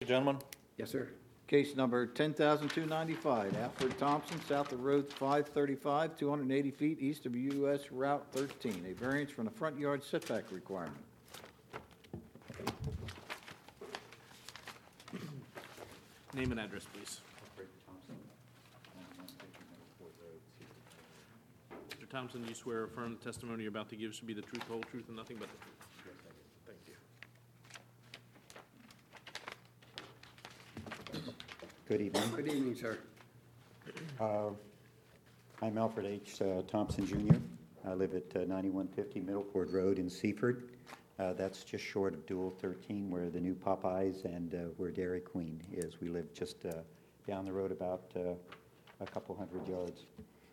gentlemen. Yes, sir. Case number 10,295, Alfred Thompson, south of Road 535, 280 feet east of US Route 13, a variance from the front yard setback requirement. Name and address, please. Mr. Thompson, you swear or affirm the testimony you're about to give should be the truth, the whole truth, and nothing but the truth? Yes, I do. Thank you. Good evening. Good evening, sir. I'm Alfred H. Thompson, Jr. I live at 9150 Middleport Road in Seaford. That's just short of Dual 13, where the new Popeyes and where Dairy Queen is. We live just down the road about a couple hundred yards.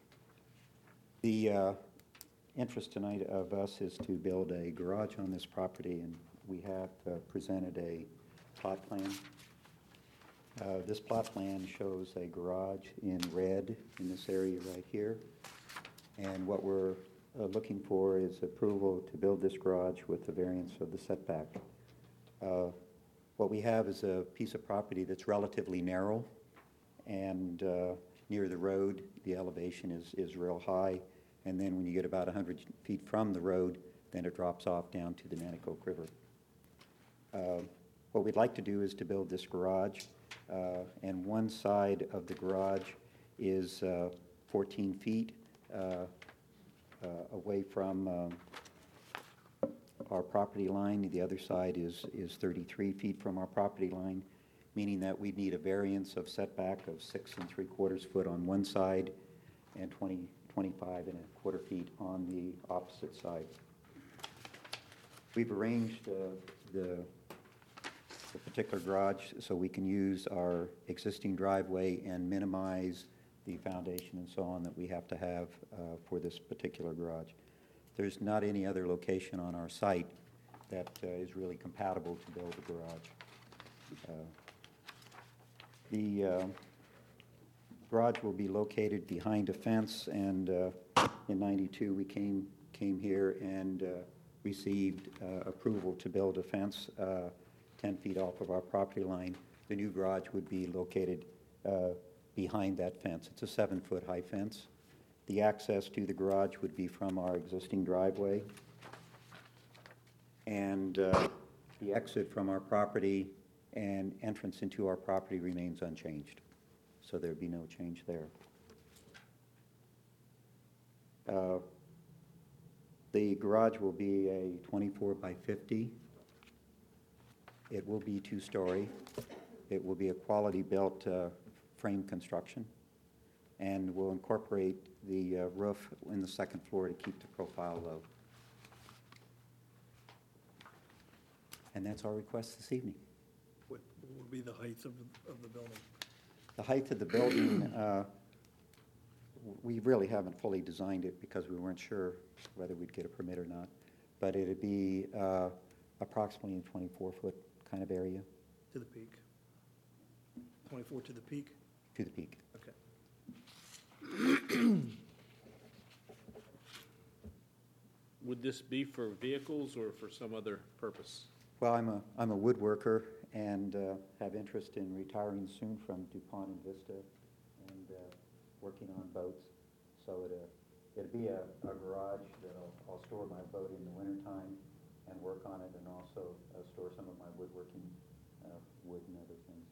The interest tonight of us is to build a garage on this property, and we have presented a plot plan. This plot plan shows a garage in red in this area right here. And what we're looking for is approval to build this garage with the variance of the setback. What we have is a piece of property that's relatively narrow, and near the road, the elevation is real high. And then when you get about 100 feet from the road, then it drops off down to the Nanticoke River. What we'd like to do is to build this garage. And one side of the garage is 14 feet away from our property line. The other side is 33 feet from our property line, meaning that we'd need a variance of setback of 6 3/4 foot on one side and 25 1/4 feet on the opposite side. We've arranged the particular garage so we can use our existing driveway and minimize the foundation and so on that we have to have for this particular garage. There's not any other location on our site that is really compatible to build a garage. The garage will be located behind a fence, and in '92 we came here and received approval to build a fence 10 feet off of our property line. The new garage would be located behind that fence. It's a 7-foot high fence. The access to the garage would be from our existing driveway. And the exit from our property and entrance into our property remains unchanged. So there'd be no change there. The garage will be a 24 by 50. It will be 2-story. It will be a quality-built frame construction, and will incorporate the roof in the second floor to keep the profile low. And that's our request this evening. What would be the height of the building? The height of the building, we really haven't fully designed it because we weren't sure whether we'd get a permit or not, but it'd be approximately a 24-foot kind of area. To the peak? 24 to the peak? To the peak. Okay. Would this be for vehicles or for some other purpose? Well, I'm a woodworker and have interest in retiring soon from DuPont and Vista and working on boats. So it'd be a garage that I'll store my boat in the wintertime and work on it, and also store some of my woodworking wood and other things.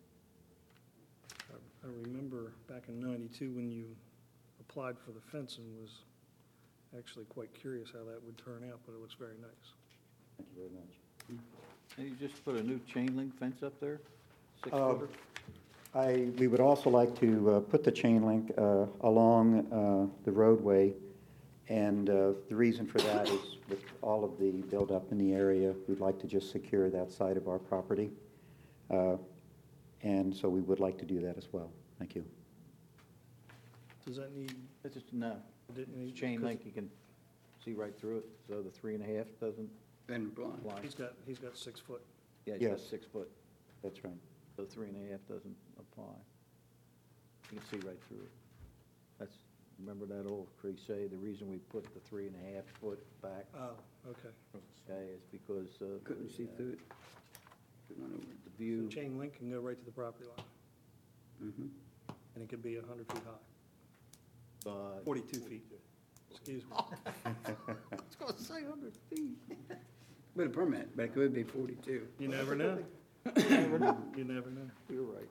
I remember back in '92 when you applied for the fence and was actually quite curious how that would turn out, but it looks very nice. Thank you very much. And you just put a new chain link fence up there, 6-footer? We would also like to put the chain link along the roadway, and the reason for that is with all of the buildup in the area, we'd like to just secure that side of our property. And so we would like to do that as well. Thank you. Does that need? It's just, no. Didn't need, It's chain link, you can see right through it, so the 3.5 doesn't Ben Blind. apply. He's got 6 foot. Yeah, he's got Yes. 6 foot, That's right. so 3.5 doesn't apply. You can see right through it. That's, remember that old cliche, the reason we put the 3.5 foot back, Oh, okay. okay, is because Couldn't see through it. Not over. The The view, chain link can go right to the property line, Mhm. and it could be 100 feet high, 42 feet, excuse me. I was going to say 100 feet. With a permit, but it could be 42. You never know. You never know. You're right.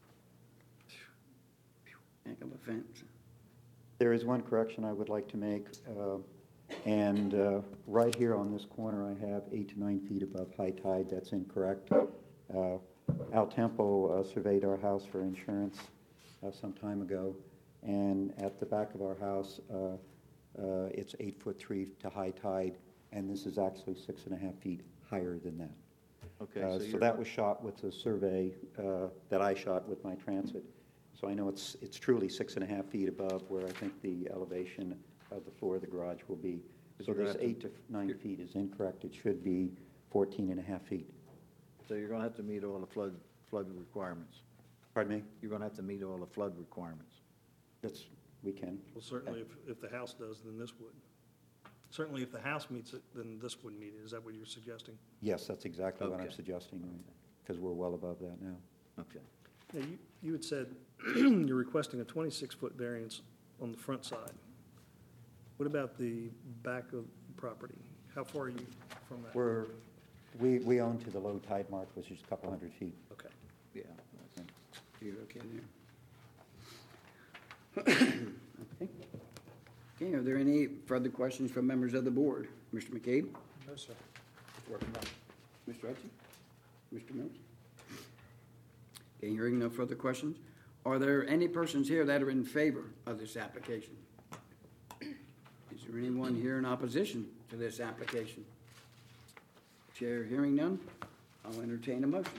Heck of a fence. There is one correction I would like to make, and right here on this corner, I have 8 to 9 feet above high tide. That's incorrect. Al Tempo surveyed our house for insurance some time ago, and at the back of our house, it's 8'3" to high tide, and this is actually 6.5 feet higher than that. Okay, So you're that was shot with the survey that I shot with my Transit. So I know it's truly 6.5 feet above where I think the elevation of the floor of the garage will be. But So you're this gonna have 8 to 9 feet is incorrect. It should be 14.5 feet. So you're going to have to meet all the flood requirements. Pardon me? You're going to have to meet all the flood requirements. We can. Well, certainly if the house does, then this would. Certainly if the house meets it, then this would meet it. Is that what you're suggesting? Yes, that's exactly what I'm Okay. suggesting, because we're well above that now. Okay. Now, you had said you're requesting a 26-foot variance on the front side. What about the back of the property? How far are you from that? We own to the low tide mark, which is a couple hundred feet. Okay. Yeah. You're okay there. Okay. Okay, are there any further questions from members of the board? Mr. McCabe? No, sir. Mr. Hudson? Mr. Mills? Okay, hearing no further questions, are there any persons here that are in favor of this application? Is there anyone here in opposition to this application? Chair hearing none, I'll entertain a motion.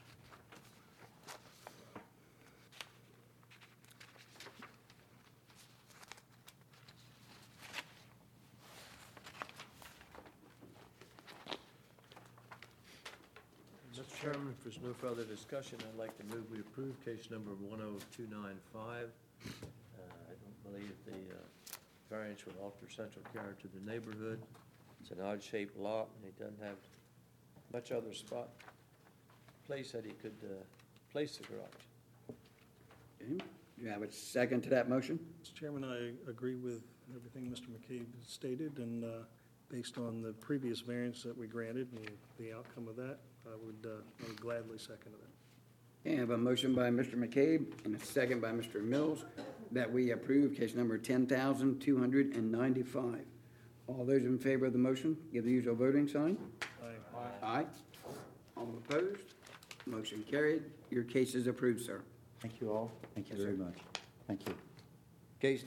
Mr. Chairman, if there's no further discussion, I'd like to move we approve case number 10295. I don't believe the variance would alter central character of the neighborhood. It's an odd-shaped lot, and he doesn't have much other place that he could place the garage. Okay, do you have a second to that motion? Mr. Chairman, I agree with everything Mr. McCabe stated, and based on the previous variance that we granted and the outcome of that, I would gladly second it. Okay, I have a motion by Mr. McCabe and a second by Mr. Mills that we approve case number 10,295. All those in favor of the motion, give the usual voting sign. Aye. All opposed? Motion carried. Your case is approved, sir. Thank you all. Thank you Yes, very sir. much. Thank you. Case